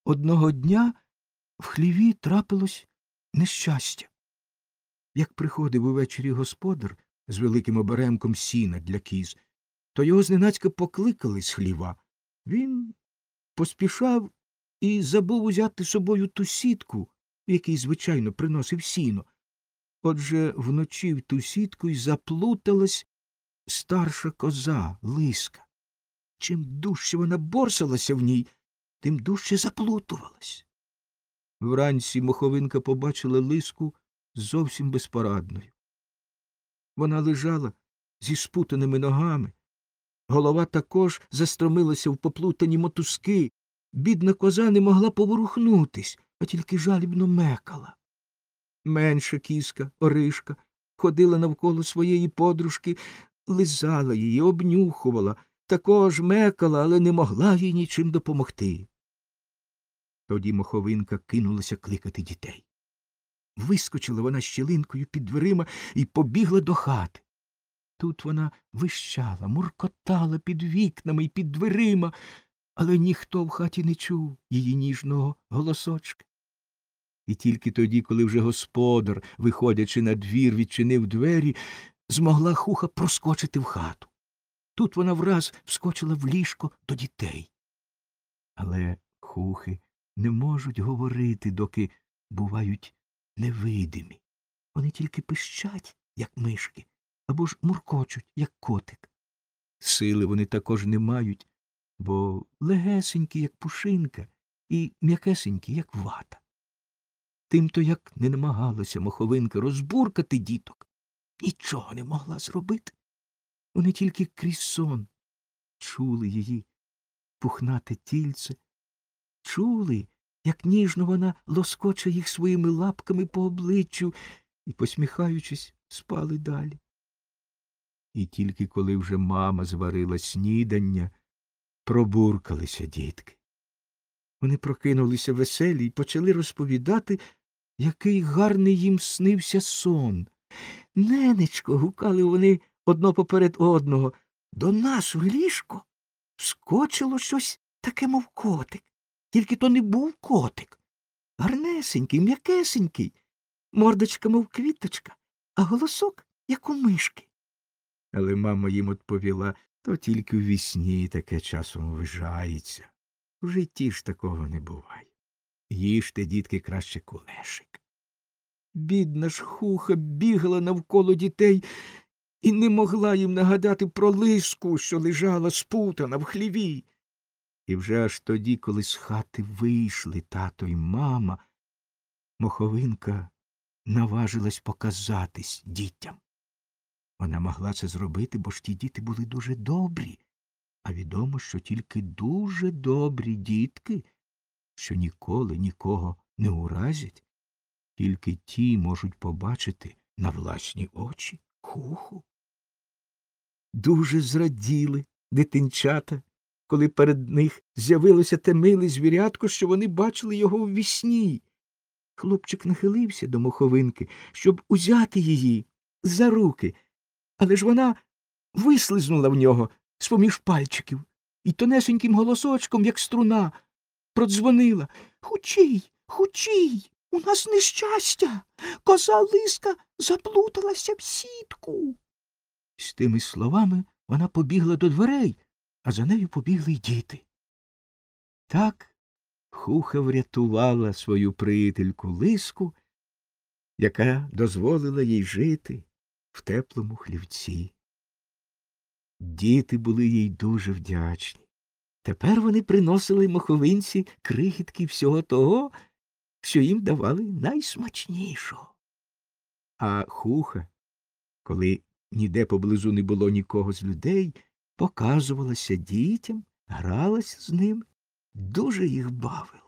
Одного дня в хліві трапилось нещастя. Як приходив увечері господар з великим оберемком сіна для кіз, то його зненацька покликали з хліва. Він поспішав і забув узяти з собою ту сітку, в якій, звичайно, приносив сіно. Отже, вночі в ту сітку й заплуталась старша коза, Лиска. Чим дужче вона борсалася в ній, тим дужче заплутувалась. Вранці Моховинка побачила Лиску зовсім безпорадною. Вона лежала зі спутаними ногами. Голова також застромилася в поплутані мотузки. Бідна коза не могла поворухнутись, а тільки жалібно мекала. Менша кізка, Оришка, ходила навколо своєї подружки, лизала її, обнюхувала, також мекала, але не могла їй нічим допомогти. Тоді Моховинка кинулася кликати дітей. Вискочила вона щілинкою під дверима і побігла до хати. Тут вона вищала, муркотала під вікнами й під дверима, але ніхто в хаті не чув її ніжного голосочка. І тільки тоді, коли вже господар, виходячи на двір, відчинив двері, змогла Хуха проскочити в хату. Тут вона враз вскочила в ліжко до дітей. Але хухи не можуть говорити, доки бувають невидимі. Вони тільки пищать, як мишки, або ж муркочуть, як котик. Сили вони також не мають, бо легесенькі, як пушинка, і м'якесенькі, як вата. Тимто, як не намагалася Моховинка розбуркати діток, нічого не могла зробити. Вони тільки крізь сон чули її пухнате тільце, чули, як ніжно вона лоскоче їх своїми лапками по обличчю, і, посміхаючись, спали далі. І тільки коли вже мама зварила снідання, пробуркалися дітки. Вони прокинулися веселі і почали розповідати, який гарний їм снився сон. «Ненечко», – гукали вони одно поперед одного, – «до нас в ліжко вскочило щось таке, мов котик. Тільки то не був котик. Гарнесенький, м'якесенький, мордочка, мов квіточка, а голосок, як у мишки». Але мама їм відповіла, то тільки в вісні таке часом ввижається. В житті ж такого не буває. Їжте, дітки, краще кулешик. Бідна ж Хуха бігала навколо дітей і не могла їм нагадати про Лиску, що лежала спутана в хліві. І вже аж тоді, коли з хати вийшли тато й мама, Моховинка наважилась показатись дітям. Вона могла це зробити, бо ж ті діти були дуже добрі, а відомо, що тільки дуже добрі дітки, що ніколи нікого не уразять, тільки ті можуть побачити на власні очі Хуху. Дуже зраділи дитинчата, коли перед них з'явилося те миле звірятко, що вони бачили його у вісні. Хлопчик нахилився до Моховинки, щоб узяти її за руки, але ж вона вислизнула в нього з-поміж пальчиків і тонесеньким голосочком, як струна, продзвонила: «Хучій, хучій, у нас нещастя! Коза Лиска заплуталася в сітку!» З тими словами вона побігла до дверей, а за нею побігли й діти. Так Хуха врятувала свою приятельку Лиску, яка дозволила їй жити в теплому хлівці. Діти були їй дуже вдячні. Тепер вони приносили Моховинці крихітки всього того, що їм давали найсмачнішого. А Хуха, коли ніде поблизу не було нікого з людей, показувалася дітям, гралася з ними, дуже їх бавила.